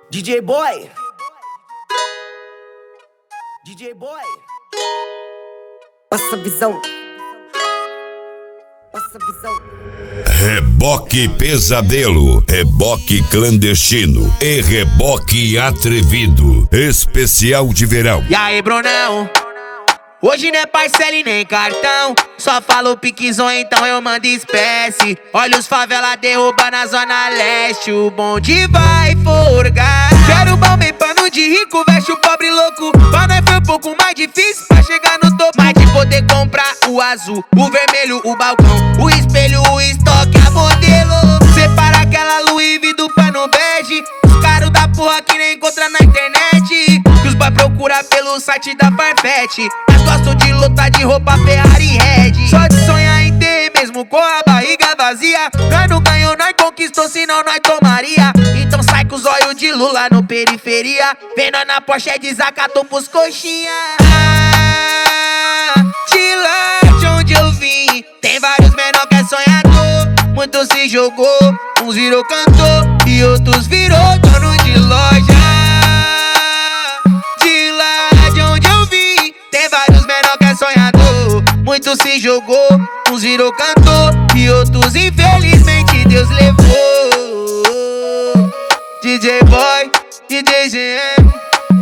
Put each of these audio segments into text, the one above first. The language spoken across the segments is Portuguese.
DJ Boy. DJ Boy. Passa a visão. Passa a visão. Reboque pesadelo, reboque clandestino e reboque atrevido. Especial de verão. E aí, Brunão? Hoje não é parcela e nem cartão. Só falo piquezão, então eu mando espécie. Olha os favela derruba na zona leste. O bonde vai forgar. Quero bom bem pano de rico, veste o pobre louco. Pra nós foi um pouco mais difícil pra chegar no topo. Mas de poder comprar o azul, o vermelho, o balcão, o espelho, o estoque, a modelo. Separa aquela Louis V do pano bege. Os caros da porra que nem encontra na internet. Que os boy procura pelo site da Farfetch. Mas gostam de lutar de roupa Ferrari Red. Só de sonhar em ter mesmo com a barriga vazia. Nós não ganhou, nós conquistou, senão nós tomaria. Então sai com os olhos de Lula no periferia. Vem nós na Porsche desacatou pros coxinha. De lá de onde eu vim, tem vários menor que é sonhador. Muitos se jogou, uns virou cantor e outros virou dono de loja. De lá de onde eu vim, tem vários menor que é sonhador. Muitos se jogou, uns virou cantor e outros infelizmente Deus levou. DJ Boy, DJ GM.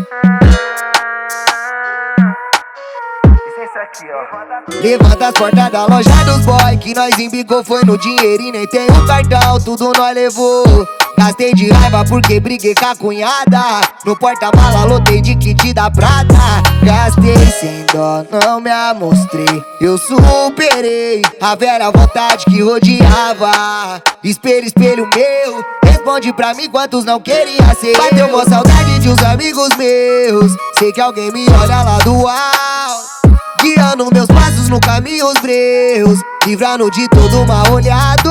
Levanta as portas da loja dos boy, que nós embicou foi no dinheiro e nem tem um cartão, tudo nós levou. Gastei de raiva porque briguei com a cunhada. No porta-mala lotei de kit da prata. Gastei sem dó, não me amostrei. Eu superei a velha vontade que rodeava. Espelho, espelho meu, responde pra mim quantos não queria ser. Bateu uma saudade de uns amigos meus. Sei que alguém me olha lá do alto, guiando meus passos no caminhos breus, livrando de todo mal olhado.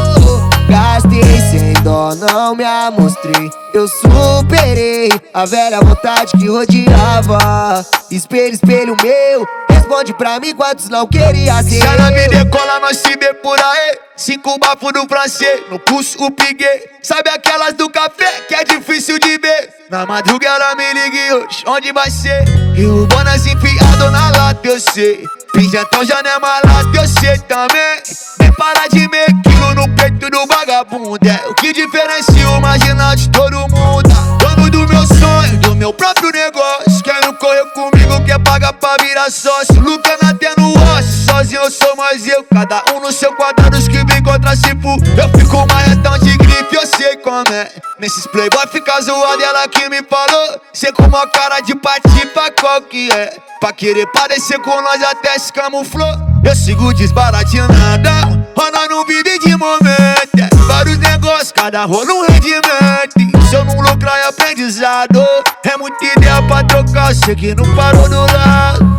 Gastei sem dó, não me amostrei. Eu superei a velha vontade que rodeava. Espelho, espelho meu, responde pra mim quantos não queria ser. Se ela me decola, nós se vê por aí. 5 bafos do francês, no pulso o piguê. Sabe aquelas do café que é difícil de ver? Na madruga ela me liga e hoje, onde vai ser? E o Bonas enfiado na lata, eu sei. Pijantão já não é malado, eu sei também. Nem para de meio quilo no peito do vagabundo. É o que diferencia o marginal de todo mundo. Dono do meu sonho, do meu próprio negócio. Quer não correr comigo, quer pagar pra virar sócio. Luca na tendo osso, sozinho eu sou mais eu. Cada um no seu quadrado, os que vem contra cipu. Eu fico marretão de grife, eu sei como é. Nesses playboy fica zoado, ela que me falou. Cê com uma cara de partir pra qual que é? Pra querer parecer com nós até se camuflou. Eu sigo desbaratinando, nós não vive de momento. É vários negócios, cada rolo um rendimento. Se eu não lucrar é aprendizado. É muita ideia pra trocar, eu sei que não parou do lado.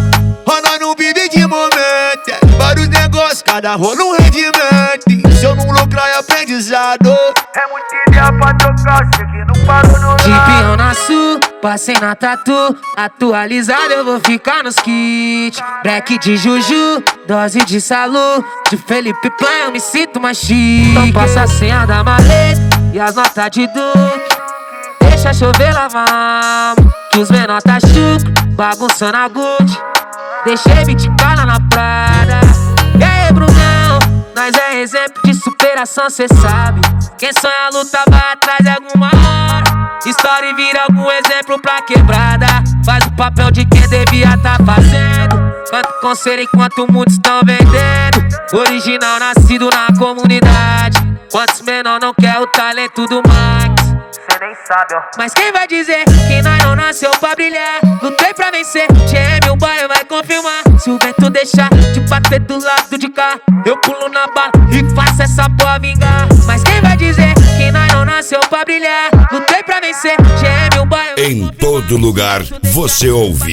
Nós não vive de momento. É vários negócios, cada rolo um rendimento. Se eu não lucrar é aprendizado. É muita ideia pra trocar, eu sei que não parou do lado. De peão na sul, passei na tatu. Atualizado eu vou ficar nos kits. Black de Juju, dose de Salu. De Felipe Plan eu me sinto mais chique. Então passa a senha da maleta e as notas de Duque. Deixa chover, lá vamos, que os menor tá chucro, bagunçando a Gucci. Deixei 20 cana na Prada. E aí, Brunão, nós é exemplo de superação, cê sabe. Quem sonha luta vai atrás de alguma hora. História vira algum exemplo pra quebrada. Faz o papel de quem devia tá fazendo. Canto conselho enquanto muitos estão vendendo. Original nascido na comunidade. Quantos menor não quer o talento do Max? Cê nem sabe, ó. Mas quem vai dizer que nós não nasceu pra brilhar? Lutei pra vencer, GM o boy vai confirmar. Se o vento deixar de bater do lado de cá, eu pulo na bala e faço essa porra vingar. Mas quem vai dizer que nós não nasceu pra brilhar? Lutei pra vencer, GM o boy vai Em confirmar. todo lugar você ouve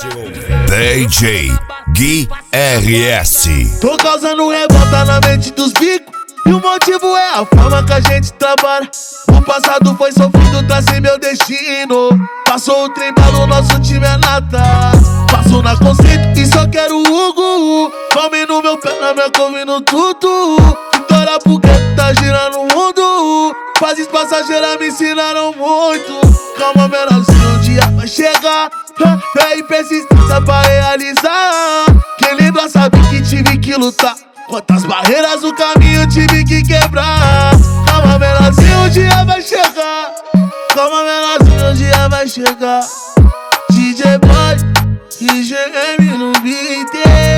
DJ Gui RS. Tô causando revolta na mente dos bicos. E o motivo é a forma que a gente trabalha. O passado foi sofrido, tá sem meu destino. Passou o trem para o nosso time é nata. Passo na conceito e só quero o Hugo. Palme no meu pé, na minha couve no tudo. Vitória porque tá girando o mundo. Fases passageiras me ensinaram muito. Calma, menorzinho, um dia vai chegar. Fé e persistência pra realizar. Quem lembra sabe que tive que lutar. Quantas barreiras no caminho tive que quebrar. Calma, menorzinho, um dia vai chegar. Calma, menorzinho, um dia vai chegar. DJ Boy, IGM no beat.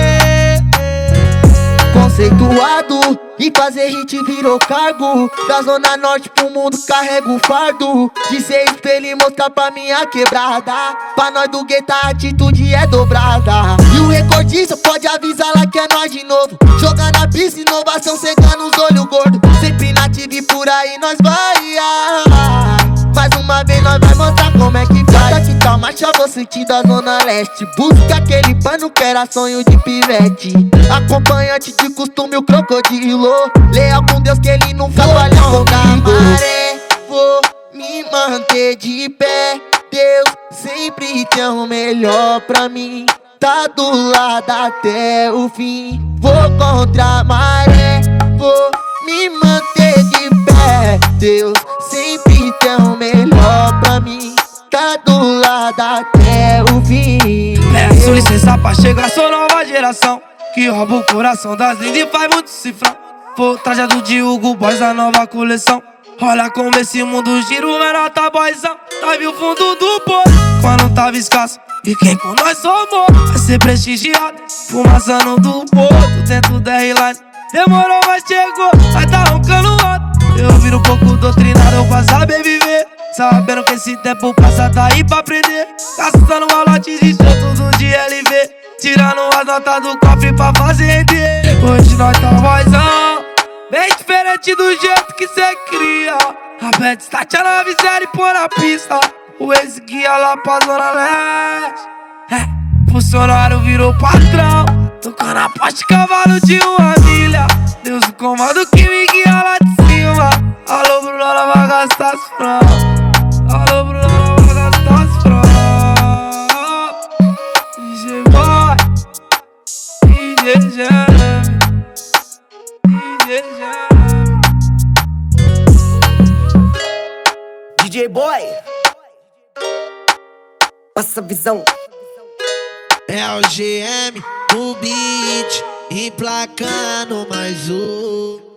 Conceituado e fazer hit virou cargo. Da zona norte pro mundo carrego o fardo de ser espelho e mostrar pra minha quebrada. Pra nós do gueto a atitude é dobrada. E o recordista pode avisar lá que é nós de novo. Jogando a pista, inovação cegando os olhos gordos. Sempre nativo e por aí nós vai. Mais uma vez nós vai mostrar como é que faz. Aqui tá marcha, vou sentir da zona leste. Busca aquele pano que era sonho de pivete. Acompanhante de costume o crocodilo. Leal com Deus que ele nunca falha comigo. Maré, vou me manter de pé. Deus sempre tem o melhor pra mim. Tá do lado até o fim. Vou contra a maré, vou me manter de pé. Deus sempre tem o melhor pra mim. Tá do lado até o fim. Peço licença pra chegar, sou nova geração que rouba o coração das lindas e faz muito cifrão. Vou trajado de Hugo Boss, a nova coleção. Olha como esse mundo gira, o menor tá boyzão. Tá viu o fundo do poço quando tava escasso. E quem com nós somos vai ser prestigiado. Fumaçando do porto dentro da R-Line. Demorou, mas chegou, vai tá roncando alto. Eu viro um pouco doutrinado pra saber viver. Sabendo que esse tempo passa, tá aí pra aprender. Gastando malote de show tudo de LV. Tirando as notas do cofre pra fazer render. Hoje nós tá vozão, bem diferente do jeito que cê cria. A Bad Start a nave zero e pôr na pista. O ex-guia lá pra zona leste. Funcionário virou patrão, tocando a poste cavalo de uma milha. Deus o comando que me guia lá de cima. Alô, Bruno, ela vai gastar as frans. Alô, Bruno, ela vai gastar as frans. DJ Boy, DJ Jam, DJ Jam. DJ Boy. Passa a visão. É o GM no beat, emplacando mais um.